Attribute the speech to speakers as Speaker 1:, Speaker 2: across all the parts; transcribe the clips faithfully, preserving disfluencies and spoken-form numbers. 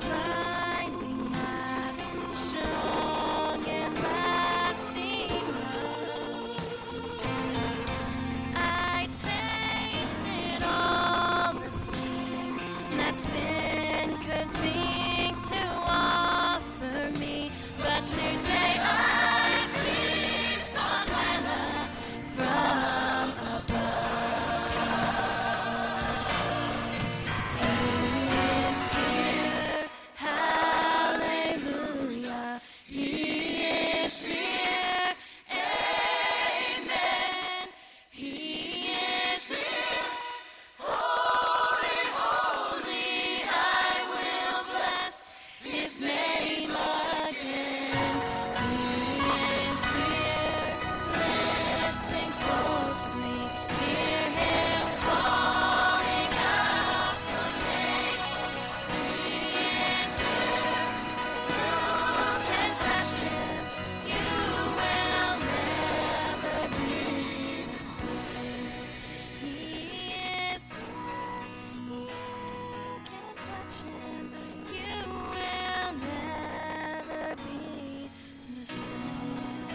Speaker 1: finding love in strong and lasting love. I tasted all the things that sin could bring to offer me, but today I feast on manna from above. He is here, hallelujah. He is here, amen. He is here, holy, holy. I will bless his name again. He is here, listen closely. Hear him calling out your name. He is here, you can touch him. You will never be the same. He is here, you can touch him. You will never be the same.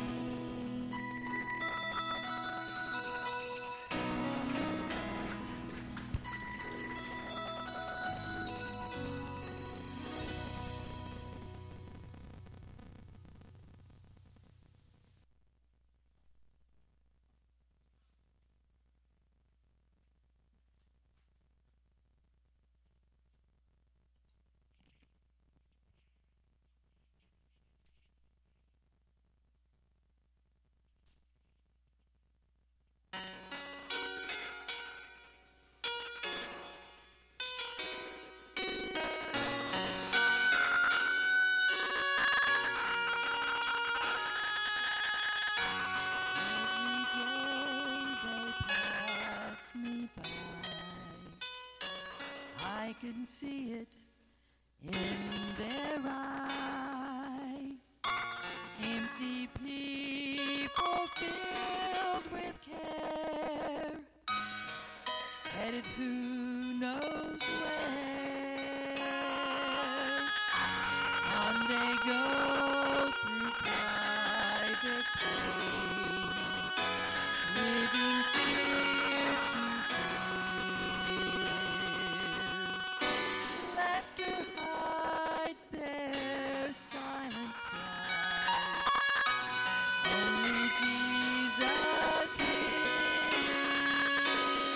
Speaker 1: Every day they pass me by. I can see it in their eye. Empty people filled with care, headed who knows where. On they go through private pain, living fear to fear. Laughter hides their silent cries. Only Jesus hears.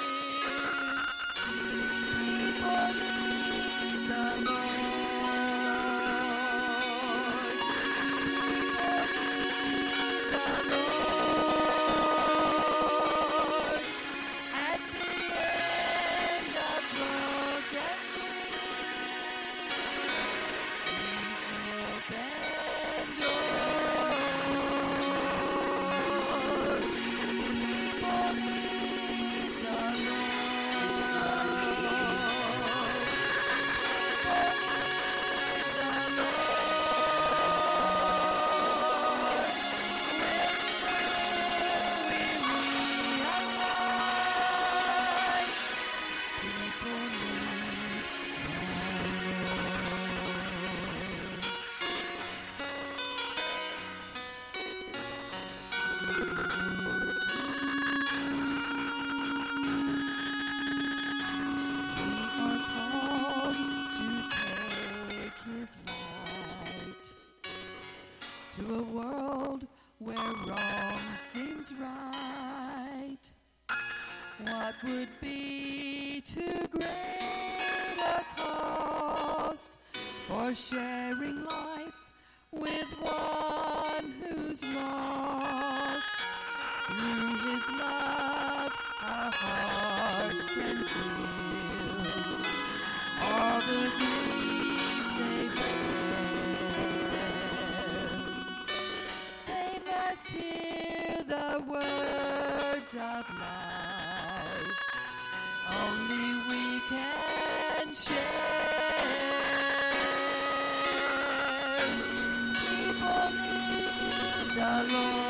Speaker 1: People need the Lord. To a world where wrong seems right. What would be too great a cost for sharing life with one who's lost? Through his love, our hearts can feel all the grief they bear. They must hear the words of life only we can share. People need the Lord.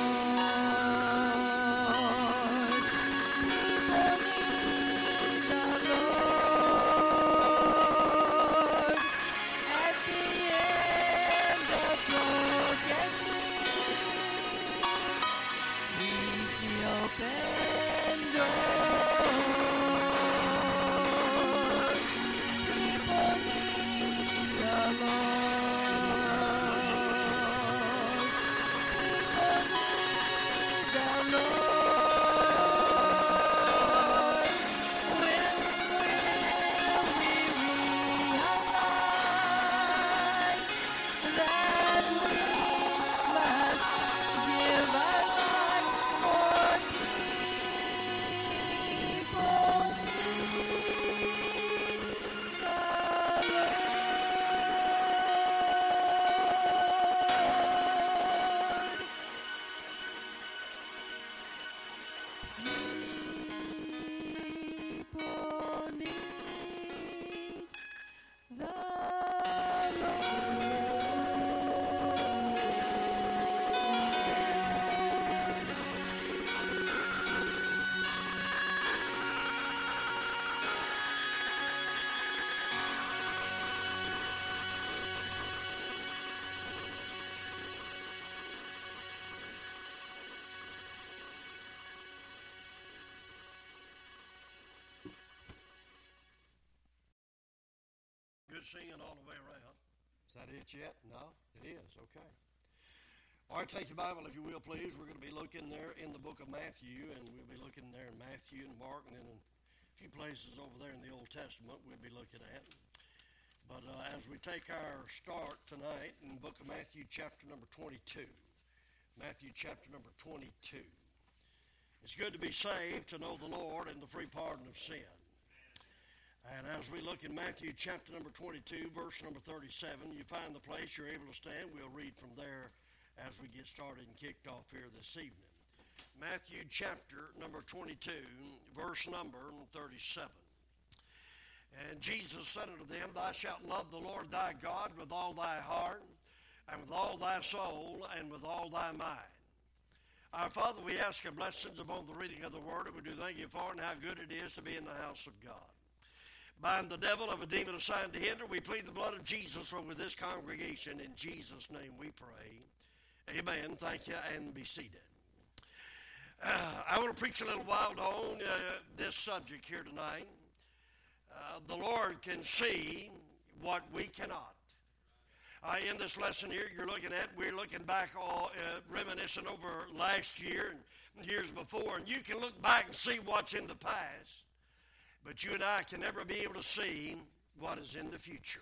Speaker 1: People need the Lord.
Speaker 2: quit singing all the way around. Is that it yet? No, it is. Okay. All right, take your Bible, if you will, please. We're going to be looking there in the book of Matthew, and we'll be looking there in Matthew and Mark, and then in a few places over there in the Old Testament we'll be looking at. But uh, as we take our start tonight in the book of Matthew, chapter number twenty-two. Matthew, chapter number twenty-two. It's good to be saved, to know the Lord, and the free pardon of sin. And as we look in Matthew, chapter number twenty-two, verse number thirty-seven, you find the place you're able to stand. We'll read from there as we get started and kicked off here this evening. Matthew chapter number twenty-two, verse number thirty-seven. And Jesus said unto them, Thou shalt love the Lord thy God with all thy heart, and with all thy soul, and with all thy mind. Our Father, we ask your blessings upon the reading of the word, and we do thank you for it and how good it is to be in the house of God. Bind the devil of a demon assigned to hinder, we plead the blood of Jesus over this congregation. In Jesus' name we pray. Amen. Thank you, and be seated. Uh, I want to preach a little while on uh, this subject here tonight. Uh, the Lord can see what we cannot. Uh, in this lesson here you're looking at, we're looking back, all, uh, reminiscing over last year and years before, and you can look back and see what's in the past, but you and I can never be able to see what is in the future.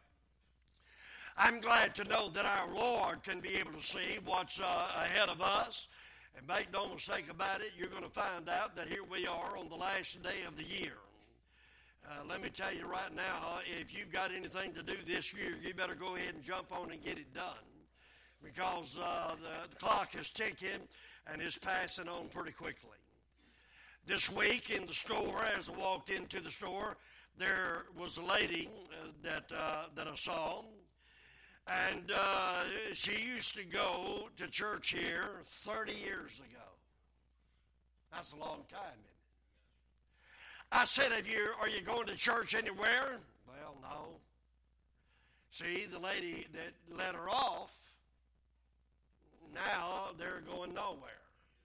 Speaker 2: I'm glad to know that our Lord can be able to see what's uh, ahead of us. And make no mistake about it, you're going to find out that here we are on the last day of the year. Uh, let me tell you right now, if you've got anything to do this year, you better go ahead and jump on and get it done. Because uh, the, the clock is ticking and is passing on pretty quickly. This week in the store, as I walked into the store, there was a lady uh, that, uh, that I saw. And uh, she used to go to church here thirty years ago. That's a long time, isn't it? I said, Have you, are you going to church anywhere? Well, no. See, the lady that let her off, now they're going nowhere.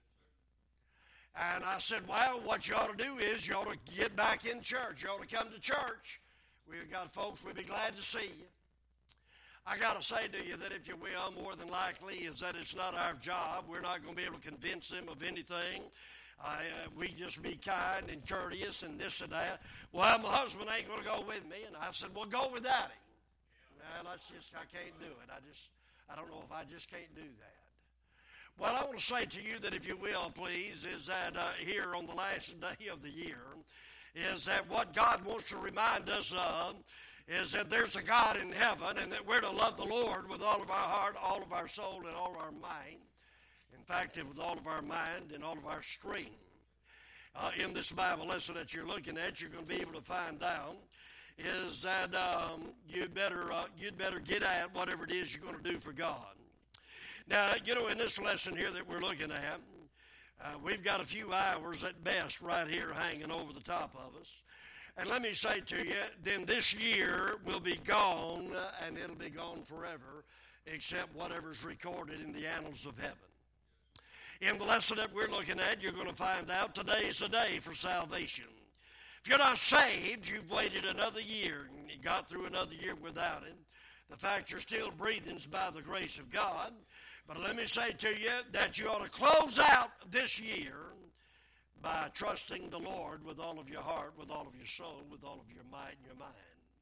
Speaker 2: And I said, well, what you ought to do is you ought to get back in church. You ought to come to church. We've got folks, we'd be glad to see you. I got to say to you that if you will, more than likely is that it's not our job. We're not going to be able to convince them of anything. Uh, we just be kind and courteous and this and that. Well, my husband ain't going to go with me. And I said, well, go with Daddy. Well, that's just, I can't do it. I just, I don't know if I just can't do that. Well, I want to say to you that if you will, please, is that uh, here on the last day of the year, is that what God wants to remind us of is that there's a God in heaven and that we're to love the Lord with all of our heart, all of our soul, and all of our mind. In fact, with all of our mind and all of our strength. Uh, in this Bible lesson that you're looking at, you're going to be able to find out is that um, you'd better uh, you'd better get at whatever it is you're going to do for God. Now, you know, in this lesson here that we're looking at, uh, we've got a few hours at best right here hanging over the top of us. And let me say to you, then this year will be gone, uh, and it'll be gone forever, except whatever's recorded in the annals of heaven. In the lesson that we're looking at, you're going to find out today is the day for salvation. If you're not saved, you've waited another year, and you got through another year without it. The fact you're still breathing is by the grace of God. But let me say to you that you ought to close out this year by trusting the Lord with all of your heart, with all of your soul, with all of your might and your mind.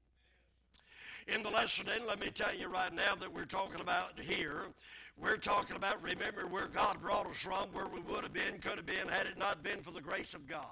Speaker 2: In the lesson, then, let me tell you right now that we're talking about here, we're talking about, remember, where God brought us from, where we would have been, could have been, had it not been for the grace of God.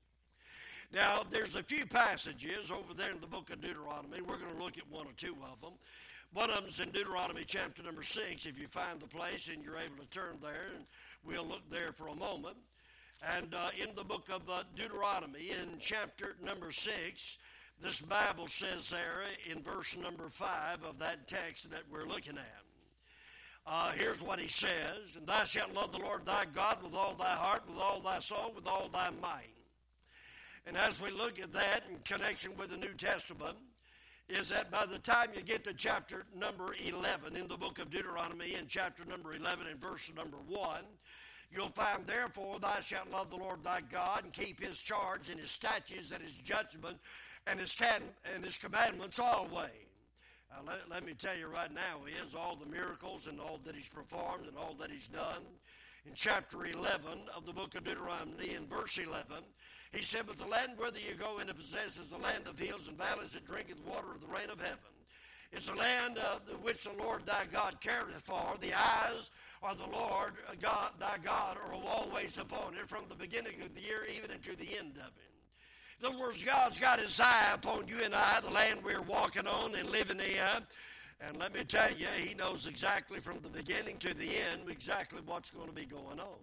Speaker 2: Now, there's a few passages over there in the book of Deuteronomy. We're going to look at one or two of them. One of them is in Deuteronomy chapter number six. If you find the place and you're able to turn there, and we'll look there for a moment. And uh, in the book of uh, Deuteronomy, in chapter number six, this Bible says there in verse number five of that text that we're looking at. Uh, here's what he says, And thou shalt love the Lord thy God with all thy heart, with all thy soul, with all thy might. And as we look at that in connection with the New Testament, is that by the time you get to chapter number eleven in the book of Deuteronomy, in chapter number eleven and verse number one, you'll find, Therefore thou shalt love the Lord thy God and keep his charge and his statutes and his judgment and his, can, and his commandments always. Uh, let, let me tell you right now is all the miracles and all that he's performed and all that he's done. In chapter eleven of the book of Deuteronomy, in verse eleven, he said, "But the land whither you go in to possess is the land of hills and valleys that drinketh water of the rain of heaven. It's a land uh, which the Lord thy God careth for. The eyes of the Lord God, thy God are always upon it, from the beginning of the year even unto the end of it." In other words, God's got his eye upon you and I, the land we're walking on and living in. And let me tell you, he knows exactly from the beginning to the end exactly what's going to be going on.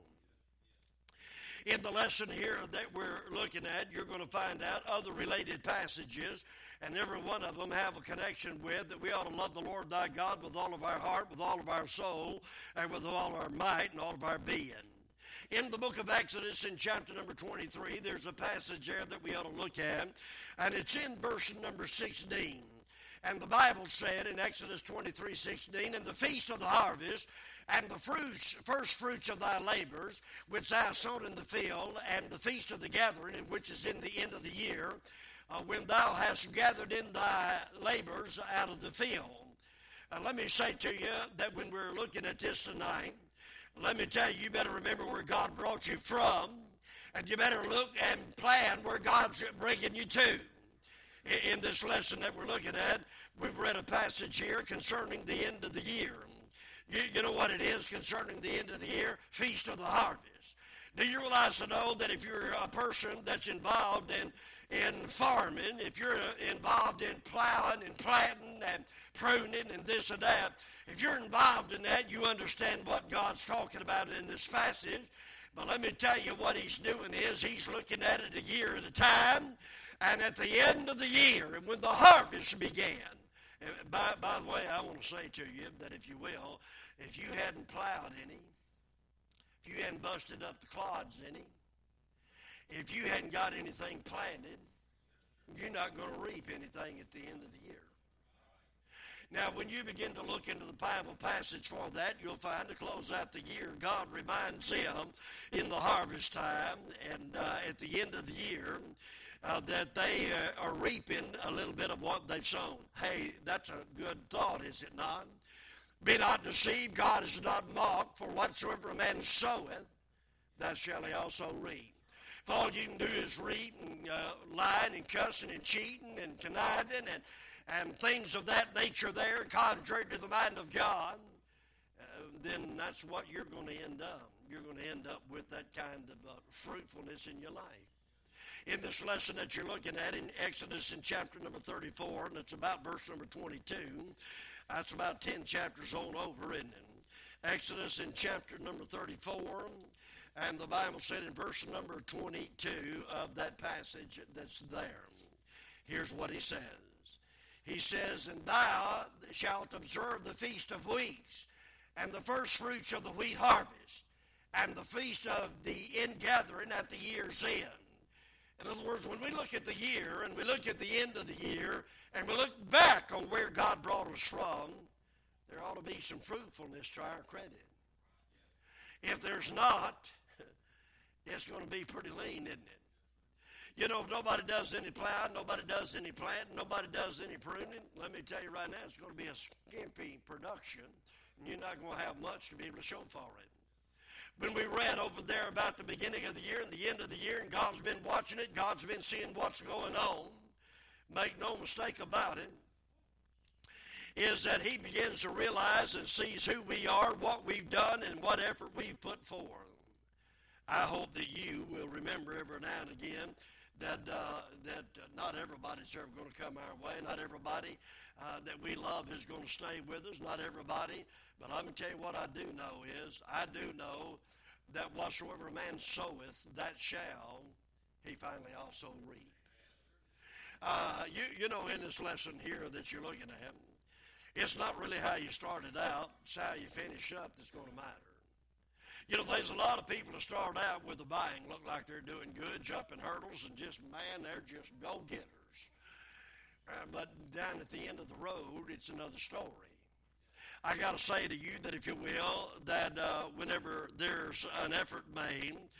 Speaker 2: In the lesson here that we're looking at, you're going to find out other related passages, and every one of them have a connection with that we ought to love the Lord thy God with all of our heart, with all of our soul, and with all our might and all of our being. In the book of Exodus, in chapter number twenty-three, there's a passage there that we ought to look at, and it's in verse number sixteen. And the Bible said in Exodus twenty-three sixteen, "And the feast of the harvest, and the fruits, first fruits of thy labors, which thou hast sown in the field, and the feast of the gathering, which is in the end of the year, uh, when thou hast gathered in thy labors out of the field." Uh, let me say to you that when we're looking at this tonight, let me tell you, you better remember where God brought you from, and you better look and plan where God's bringing you to. In this lesson that we're looking at, we've read a passage here concerning the end of the year. You, you know what it is concerning the end of the year? Feast of the harvest. Do you realize to know that if you're a person that's involved in, in farming, if you're involved in plowing and planting and pruning and this and that, if you're involved in that, you understand what God's talking about in this passage. But let me tell you what he's doing is he's looking at it a year at a time. And at the end of the year, and when the harvest began, by, by the way, I want to say to you that if you will, if you hadn't plowed any, if you hadn't busted up the clods any, if you hadn't got anything planted, you're not going to reap anything at the end of the year. Now, when you begin to look into the Bible passage for that, you'll find to close out the year, God reminds them in the harvest time and uh, at the end of the year, Uh, that they uh, are reaping a little bit of what they've sown. Hey, that's a good thought, is it not? "Be not deceived, God is not mocked, for whatsoever a man soweth, that shall he also reap." If all you can do is reap and uh, lying and cussing and cheating and conniving and, and things of that nature there, contrary to the mind of God, uh, then that's what you're going to end up. You're going to end up with that kind of uh, fruitfulness in your life. In this lesson that you're looking at in Exodus in chapter number thirty-four, and it's about verse number twenty-two, that's about ten chapters on over, isn't it? Exodus in chapter number thirty-four, and the Bible said in verse number twenty-two of that passage that's there. Here's what he says. He says, "And thou shalt observe the feast of weeks, and the first fruits of the wheat harvest, and the feast of the ingathering at the year's end." In other words, when we look at the year and we look at the end of the year and we look back on where God brought us from, there ought to be some fruitfulness to our credit. If there's not, it's going to be pretty lean, isn't it? You know, if nobody does any plowing, nobody does any planting, nobody does any pruning, let me tell you right now, it's going to be a skimpy production, and you're not going to have much to be able to show for it. When we read over there about the beginning of the year and the end of the year, and God's been watching it, God's been seeing what's going on, make no mistake about it, is that he begins to realize and sees who we are, what we've done, and what effort we've put forth. I hope that you will remember every now and again that uh, that uh, not everybody's ever going to come our way. Not everybody uh, that we love is going to stay with us. Not everybody. But let me tell you what I do know is, I do know that whatsoever a man soweth, that shall he finally also reap. Uh, you, you know, in this lesson here that you're looking at, it's not really how you started out, it's how you finish up that's going to matter. You know, there's a lot of people that start out with the bang, look like they're doing good, jumping hurdles, and just, man, they're just go-getters. Uh, but down at the end of the road, it's another story. I got to say to you that, if you will, that uh, whenever there's an effort made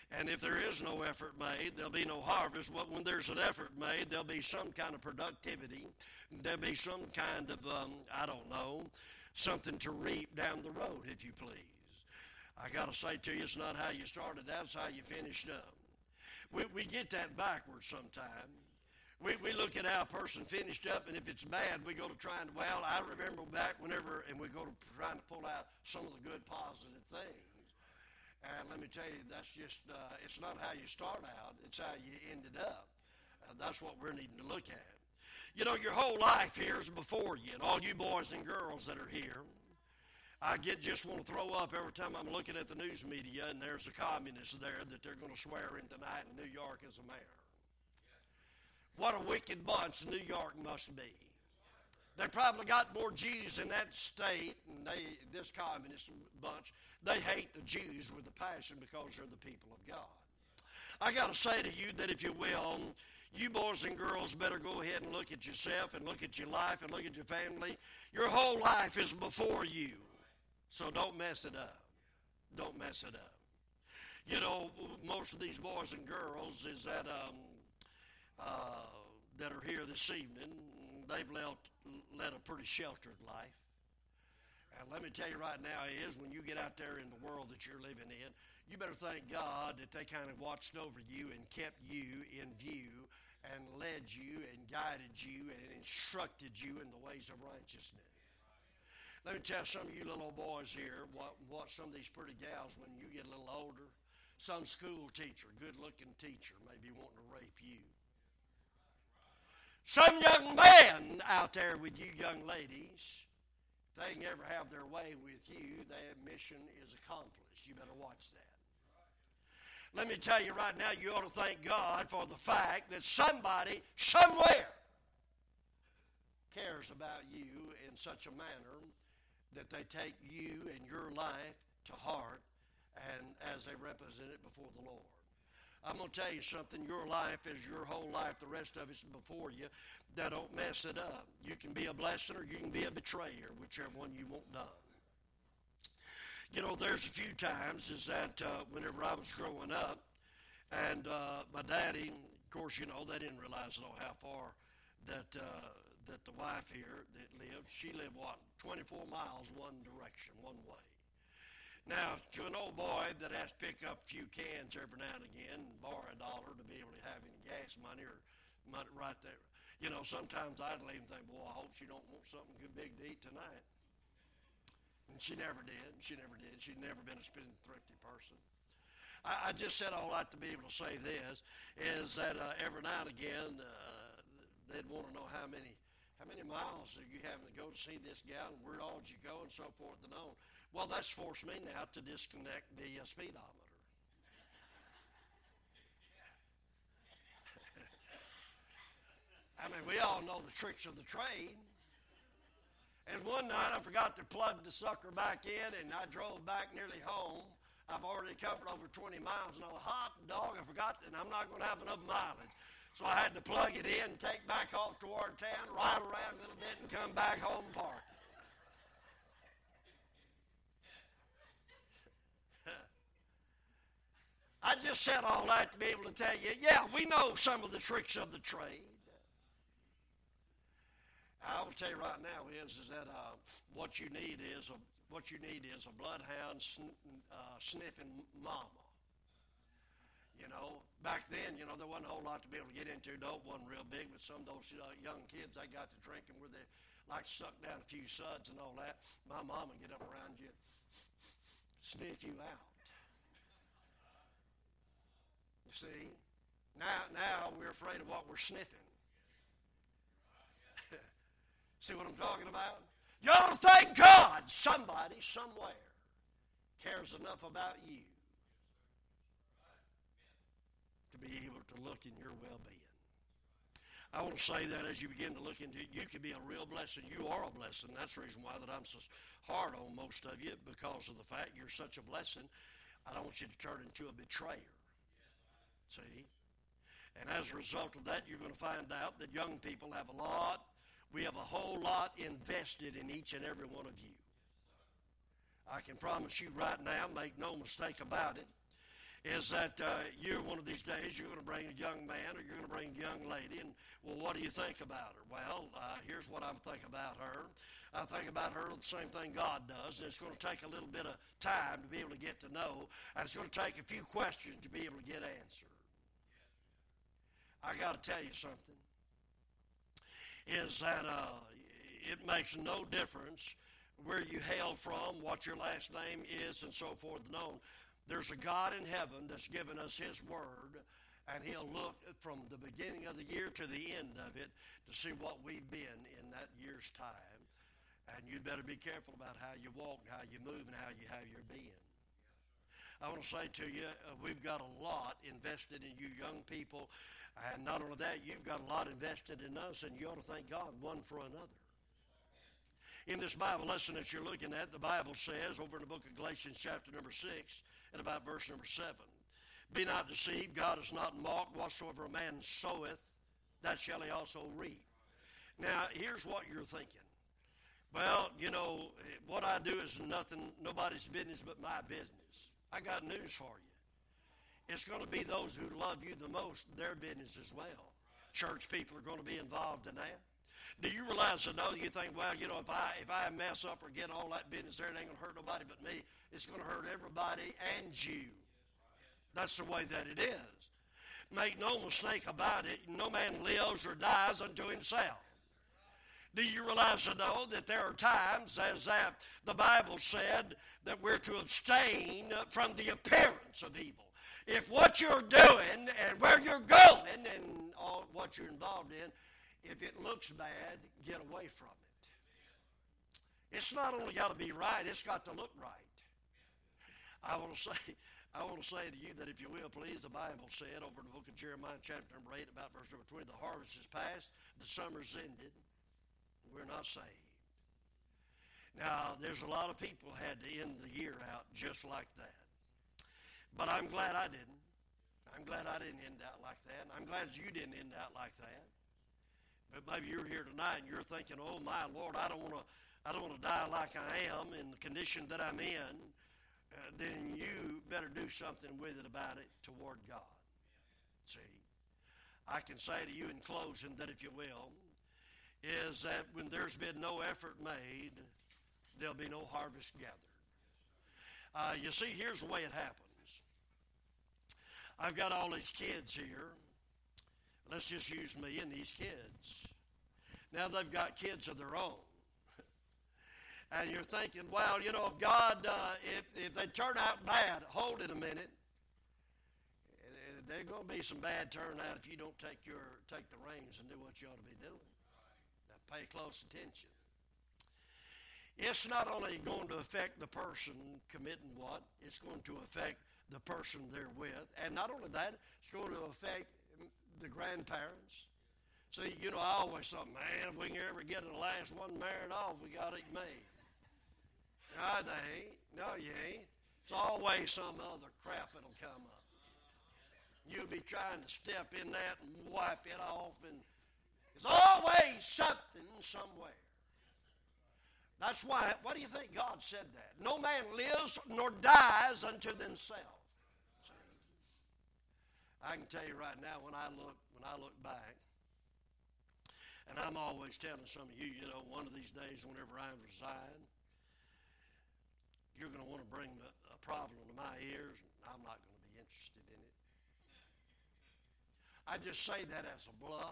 Speaker 2: And if there is no effort made, there'll be no harvest. But when there's an effort made, there'll be some kind of productivity. There'll be some kind of, um, I don't know, something to reap down the road, if you please. I got to say to you, it's not how you started out, it's how you finished up. We, we get that backwards sometimes. We, we look at how a person finished up, and if it's bad, we go to trying to, well, I remember back whenever, and we go to trying to pull out some of the good positive things. And let me tell you, that's just, uh, it's not how you start out, it's how you ended up. Uh, that's what we're needing to look at. You know, your whole life here is before you, and all you boys and girls that are here, I get just want to throw up every time I'm looking at the news media, and there's a communist there that they're going to swear in tonight in New York as a mayor. What a wicked bunch New York must be. They probably got more Jews in that state, and they, this communist bunch, they hate the Jews with a passion because they're the people of God. I got to say to you that if you will, you boys and girls better go ahead and look at yourself and look at your life and look at your family. Your whole life is before you, so don't mess it up. Don't mess it up. You know, most of these boys and girls is that um, uh, that are here this evening, they've led, led a pretty sheltered life. And let me tell you right now is when you get out there in the world that you're living in, you better thank God that they kind of watched over you and kept you in view and led you and guided you and instructed you in the ways of righteousness. Let me tell some of you little boys here what, what some of these pretty gals, when you get a little older, some school teacher, good-looking teacher, may be wanting to rape you. Some young man out there with you young ladies, if they can ever have their way with you, their mission is accomplished. You better watch that. Let me tell you right now, you ought to thank God for the fact that somebody, somewhere, cares about you in such a manner that they take you and your life to heart and as they represent it before the Lord. I'm going to tell you something. Your life is your whole life. The rest of it's before you. That don't mess it up. You can be a blessing or you can be a betrayer, whichever one you want done. You know, there's a few times is that uh, whenever I was growing up, and uh, my daddy, of course, you know, they didn't realize though how far that uh, that the wife here that lived, she lived, what, twenty-four miles one direction, one way. Now, to an old boy that has to pick up a few cans every now and again and borrow a dollar to be able to have any gas money or money right there, you know, sometimes I'd leave and think, boy, I hope she don't want something good big to eat tonight. And she never did. She never did. She'd never been a spending thrifty person. I, I just said all that to be able to say this, is that uh, every now and again uh, they'd want to know how many how many miles are you having to go to see this gal and where all did you go and so forth and on. Well, that's forced me now to disconnect the uh, speedometer. I mean, we all know the tricks of the trade. And one night I forgot to plug the sucker back in, and I drove back nearly home. I've already covered over twenty miles, and I was hot dog. I forgot, and I'm not going to have enough mileage. So I had to plug it in, take back off toward town, ride around a little bit, and come back home and park. I just said all that to be able to tell you, yeah, we know some of the tricks of the trade. I will tell you right now is, is that uh, what you need is a what you need is a bloodhound sn- uh, sniffing mama. You know, back then, you know, there wasn't a whole lot to be able to get into. Dope wasn't real big, but some of those uh, young kids, they got to drinking where they like suck down a few suds and all that. My mama get up around you, sniff you out. You see, now now we're afraid of what we're sniffing. See what I'm talking about? You ought to thank God somebody somewhere cares enough about you to be able to look in your well-being. I want to say that as you begin to look into it, you can be a real blessing. You are a blessing. That's the reason why that I'm so hard on most of you, because of the fact you're such a blessing. I don't want you to turn into a betrayer. See? And as a result of that, you're going to find out that young people have a lot, we have a whole lot invested in each and every one of you. I can promise you right now, make no mistake about it, is that uh, you one of these days you're going to bring a young man or you're going to bring a young lady, and well, what do you think about her? Well, uh, here's what I think about her. I think about her the same thing God does, and it's going to take a little bit of time to be able to get to know, and it's going to take a few questions to be able to get answered. I got to tell you something, is that uh, it makes no difference where you hail from, what your last name is, and so forth and on. There's a God in heaven that's given us His Word, and He'll look from the beginning of the year to the end of it to see what we've been in that year's time. And you'd better be careful about how you walk, how you move, and how you how you're being. I want to say to you, uh, we've got a lot invested in you young people, and not only that, you've got a lot invested in us, and you ought to thank God one for another. In this Bible lesson that you're looking at, the Bible says over in the book of Galatians chapter number six and about verse number seven, be not deceived, God is not mocked, whatsoever a man soweth, that shall he also reap. Now, here's what you're thinking. Well, you know, what I do is nothing, nobody's business but my business. I got news for you. It's going to be those who love you the most, their business as well. Church people are going to be involved in that. Do you realize that? No, you think, well, you know, if I if I mess up or get all that business there, it ain't going to hurt nobody but me. It's going to hurt everybody and you. That's the way that it is. Make no mistake about it, no man lives or dies unto himself. Do you realize to know that there are times, as that the Bible said, that we're to abstain from the appearance of evil? If what you're doing and where you're going and all what you're involved in, if it looks bad, get away from it. It's not only got to be right, it's got to look right. I want to say, I want to say to you that if you will, please, the Bible said over in the book of Jeremiah, chapter number eight, about verse number twenty, the harvest is past, the summer's ended, we're not saved. Now, there's a lot of people had to end the year out just like that. But I'm glad I didn't. I'm glad I didn't end out like that. I'm glad you didn't end out like that. But maybe you're here tonight and you're thinking, oh my Lord, I don't want to I don't want to die like I am in the condition that I'm in. Uh, then you better do something with it about it toward God. See, I can say to you in closing that if you will, is that when there's been no effort made, there'll be no harvest gathered. Uh, you see, here's the way it happens. I've got all these kids here. Let's just use me and these kids. Now they've got kids of their own. And you're thinking, well, you know, if God, uh, if, if they turn out bad, hold it a minute. There's going to be some bad turnout if you don't take your take the reins and do what you ought to be doing. Now pay close attention. It's not only going to affect the person committing what, it's going to affect the person they're with. And not only that, it's going to affect the grandparents. See, you know, I always thought, man, if we can ever get the last one married off, we got it made. No, they ain't. No, you ain't. It's always some other crap that'll come up. You'll be trying to step in that and wipe it off, and there's always something somewhere. That's why, why do you think God said that? No man lives nor dies unto themselves. See? I can tell you right now, when I look, when I look back, and I'm always telling some of you, you know, one of these days, whenever I resign, you're going to want to bring a, a problem to my ears, and I'm not going to be interested in it. I just say that as a bluff.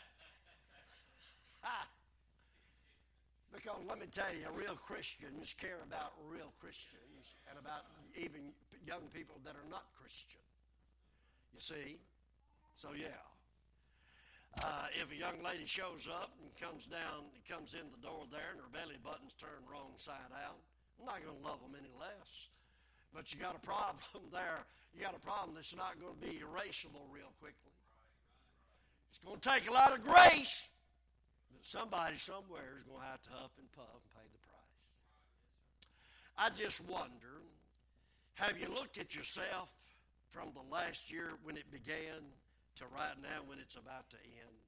Speaker 2: Because let me tell you, real Christians care about real Christians and about even young people that are not Christian. You see? So, yeah. Uh, if a young lady shows up and comes down, comes in the door there and her belly button's turned wrong side out, I'm not going to love them any less. But you got a problem there. You got a problem that's not going to be erasable real quickly. It's going to take a lot of grace. But somebody somewhere is going to have to huff and puff and pay the price. I just wonder, have you looked at yourself from the last year when it began to right now when it's about to end?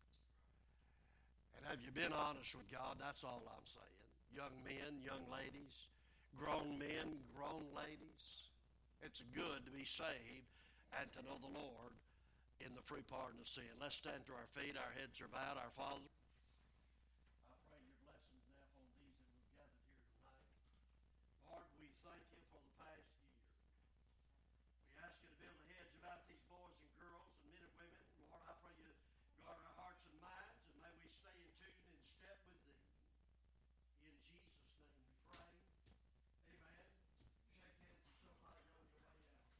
Speaker 2: And have you been honest with God? That's all I'm saying. Young men, young ladies, grown men, grown ladies. It's good to be saved and to know the Lord in the free pardon of sin. Let's stand to our feet. Our heads are bowed. Our fathers.